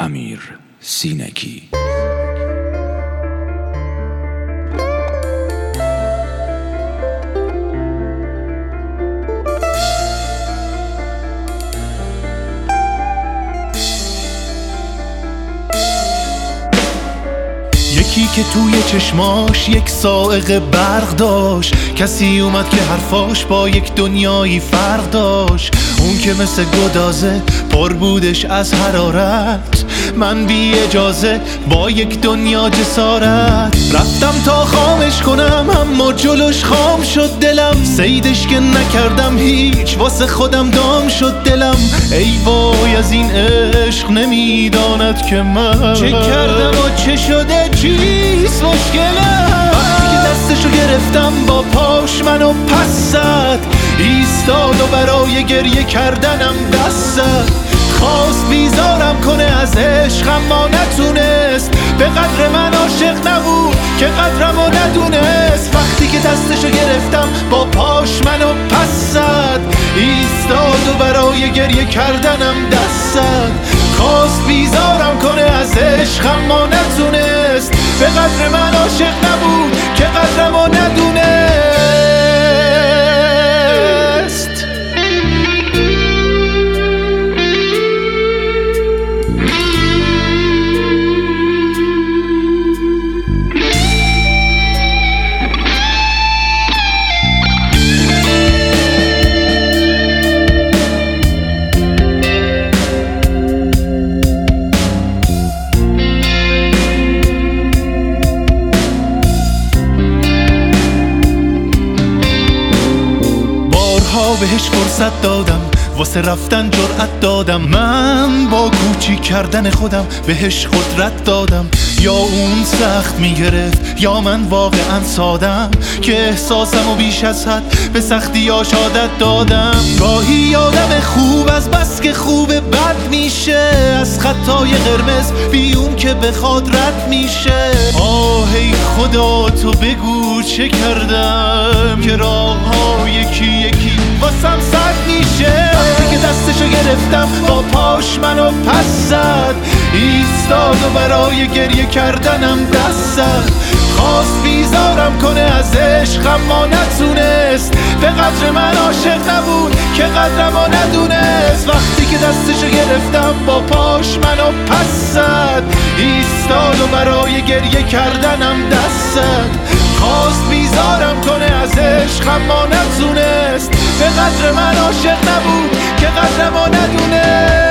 امیر سینگی. یکی که توی چشماش یک صاعقه برق داشت، کسی اومد که حرفاش با یک دنیایی فرق داشت. اون که مثل گدازه پر بودش از حرارت، من بی اجازه با یک دنیا جسارت رفتم تا خامش کنم، اما جلوش خام شد دلم. صیدش که نکردم هیچ، واسه خودم دام شد دلم. ای وای از این عشق نمیداند که من چه کردم و چه شده، چیست مشکلم. وقتی که دستشو گرفتم با پاش منو پس زد، ایستاد و برای گریه کردنم دست زد. خواست بیزارم کنه از عشق اما نتونست، به قدر من عاشق نبود که قدرمو ندونست. وقتی که دستشو گرفتم با پاش منو پس زد، ایستاد و برای گریه کردنم دست زد. خواست بیزارم کنه از عشق اما نتونست، به قدر من عاشق نبود که قدرمو ندونست. بهش فرصت دادم، واسه رفتن جرأت دادم. من با کوچیک کردن خودم بهش قدرت دادم. یا اون سخت میگرفت یا من واقعا سادم، که احساسمو بیش از حد به سختی عادت دادم. گاهی یادم خوب از بس که خوب بد میشه، از خطای قرمز بی اون که بخواد رد میشه. آه ای خدا تو بگو چه کردم که راه‌ها یکی یکی واسم سد میشه. وقتی که دستشو گرفتم با پاش منو پس زد، ایستاد و برای گریه کردنم دست زد. خواست بیزارم کنه از عشق اما نتونست، به قدر من عاشق نبود که قدرمو ندونست. وقتی که دستشو گرفتم با پاش منو پس زد، ایستاد و برای گریه کردنم دست زد. خواست بیزارم کنه از عشق اما نتونست، به قدر من عاشق نبود که قدرمو ندونست.